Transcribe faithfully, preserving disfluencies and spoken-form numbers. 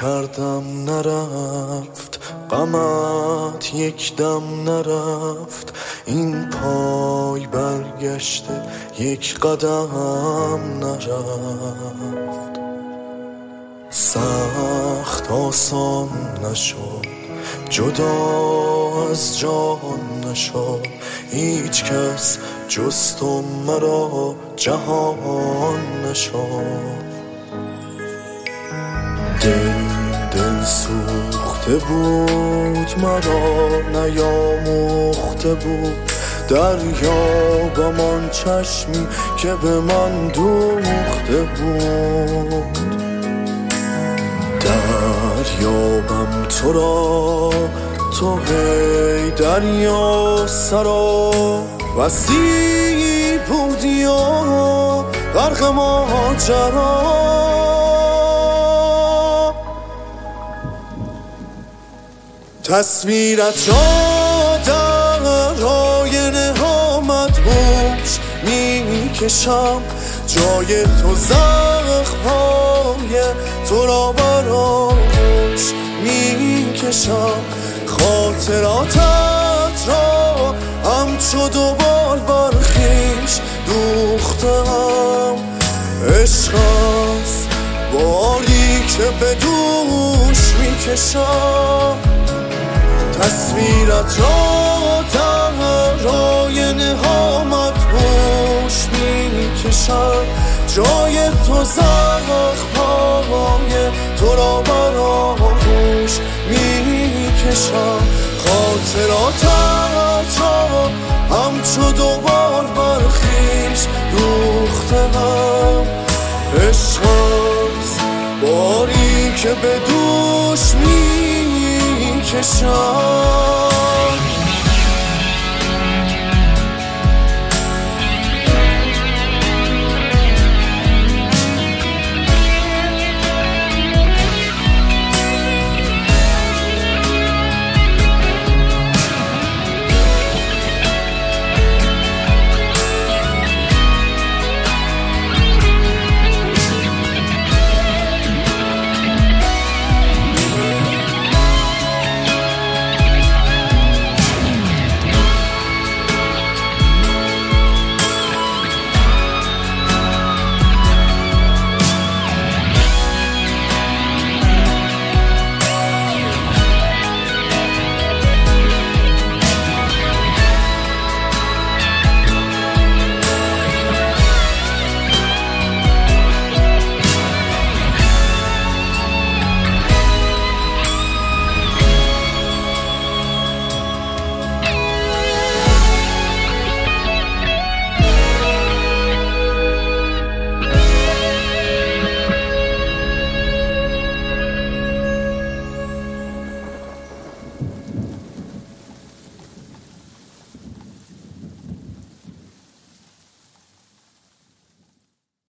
کردم نرفت، غمت یک دم نرفت، این پای برگشته یک قدم نرفت. سخت آسان نشد، جدا از جان نشد، هیچ کس جز تو مرا جهان نشد. دل دل سوخته بود مرا نیاموخته بود، دریا گمان چشمی که به من دوخته بود. دریابم تو را تو هی دریا سرا، وسیع بودی و غرق ماجرا. تصویرت را در آینه ها مدهوش میکشم، جای تو زخم‌های تو را برآغوش میکشم. خاطراتت را همچو دوبال برخیش دوختم. عشق است باری که به دوش میکشم. تصویرت را در آینه ها مدهوش میکشم، جای تو زخم‌های تو را برآغوش میکشم. خاطراتت را همچو دوبال برخیش دوختم. عشق است باری که به دوش میکشم.